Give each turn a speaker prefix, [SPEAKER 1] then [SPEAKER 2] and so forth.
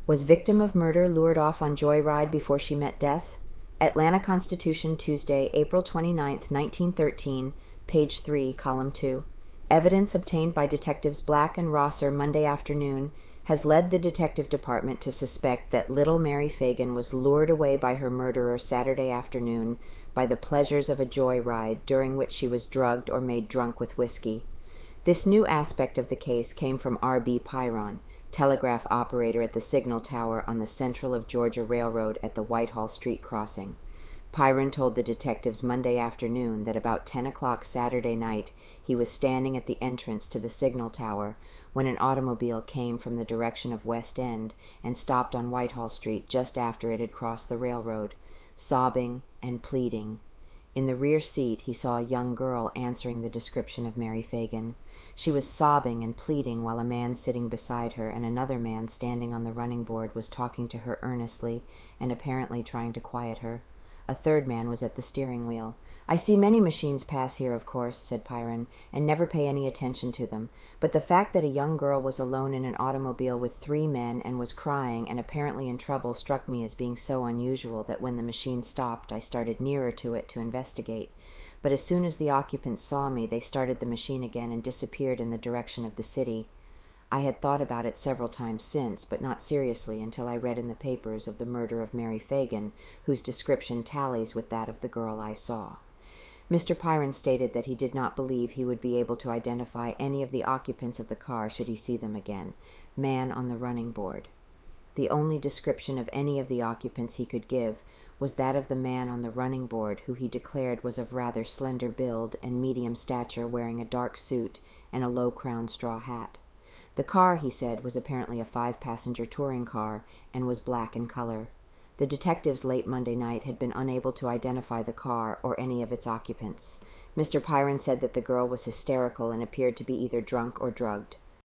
[SPEAKER 1] Was victim of murder lured off on joyride before she met death? Atlanta Constitution, Tuesday, April 29, 1913, page 3, column 2. Evidence obtained by Detectives Black and Rosser Monday afternoon has led the detective department to suspect that little Mary Fagan was lured away by her murderer Saturday afternoon by the pleasures of a joyride during which she was drugged or made drunk with whiskey. This new aspect of the case came from R.B. Pyron, telegraph operator at the signal tower on the Central of Georgia Railroad at the Whitehall Street crossing. Pyron told the detectives Monday afternoon that about 10 o'clock Saturday night he was standing at the entrance to the signal tower when an automobile came from the direction of West End and stopped on Whitehall Street just after it had crossed the railroad, sobbing and pleading. In the rear seat he saw a young girl answering the description of Mary Fagan. She was sobbing and pleading while a man sitting beside her and another man standing on the running board was talking to her earnestly and apparently trying to quiet her. A third man was at the steering wheel. "I see many machines pass here, of course," said Pyron, "and never pay any attention to them. But the fact that a young girl was alone in an automobile with 3 men and was crying and apparently in trouble struck me as being so unusual that when the machine stopped I started nearer to it to investigate. But as soon as the occupants saw me, they started the machine again and disappeared in the direction of the city. I had thought about it several times since, but not seriously until I read in the papers of the murder of Mary Fagan, whose description tallies with that of the girl I saw." Mr. Pyron stated that he did not believe he would be able to identify any of the occupants of the car should he see them again. Man on the running board. The only description of any of the occupants he could give was that of the man on the running board, who he declared was of rather slender build and medium stature, wearing a dark suit and a low-crowned straw hat. The car, he said, was apparently a 5-passenger touring car and was black in color. The detectives late Monday night had been unable to identify the car or any of its occupants. Mr. Pyron said that the girl was hysterical and appeared to be either drunk or drugged.